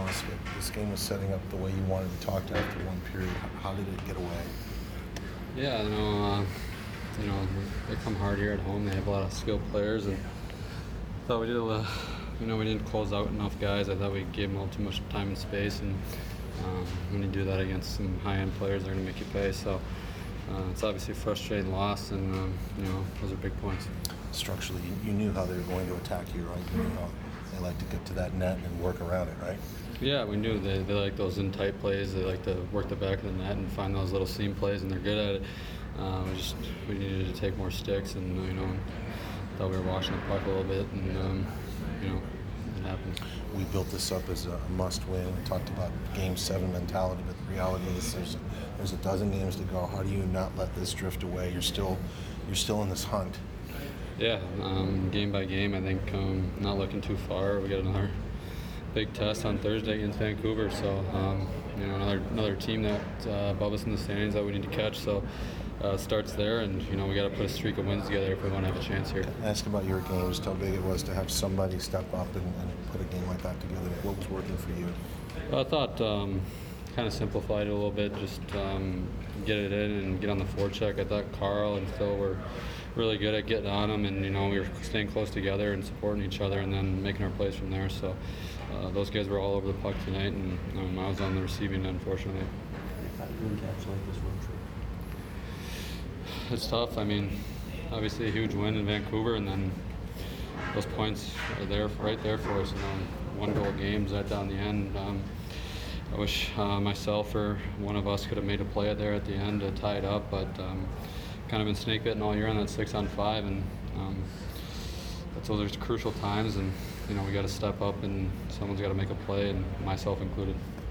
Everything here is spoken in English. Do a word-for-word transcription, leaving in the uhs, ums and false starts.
loss, but this game was setting up the way you wanted. We talked after one period. How did it get away? Yeah, you know, uh, you know, they come hard here at home. They have a lot of skilled players, and thought we did a little, you know, we didn't close out enough guys. I thought we gave them a little too much time and space, and um, when you do that against some high-end players, they're going to make you pay. So uh, it's obviously a frustrating loss, and um, you know, those are big points. Structurally, you, you knew how they were going to attack you, right? You knew how they like to get to that net and work around it, right? Yeah, we knew they, they like those in-tight plays. They like to work the back of the net and find those little seam plays, and they're good at it. Uh, we just we needed to take more sticks, and you know, thought we were washing the puck a little bit, and um, you know, it happened. We built this up as a must-win. We talked about Game Seven mentality, but the reality is there's there's a dozen games to go. How do you not let this drift away? You're still you're still in this hunt. Yeah, um, game by game, I think um, not looking too far. We got another big test on Thursday against Vancouver, so um, you know, another another team that uh, above us in the standings that we need to catch. So uh, it starts there, and you know, we got to put a streak of wins together if we want to have a chance here. Ask about your game, just how big it was to have somebody step up and, and put a game like that together. What was working for you? I thought um, kind of simplified it a little bit, just um, get it in and get on the forecheck. I thought Carl and Phil were really good at getting on them, and you know, we were staying close together and supporting each other, and then making our plays from there. So uh, those guys were all over the puck tonight, and um, I was on the receiving end, unfortunately. How do you encapsulate this road trip? It's tough. I mean, obviously a huge win in Vancouver, and then those points are there, right there for us. You know, one goal games right down the end. Um, I wish uh, myself or one of us could have made a play there at the end to tie it up, but um, kind of been snake bitten all year on that six on five, and um, that's those are crucial times, and you know, we got to step up, and someone's got to make a play, and myself included.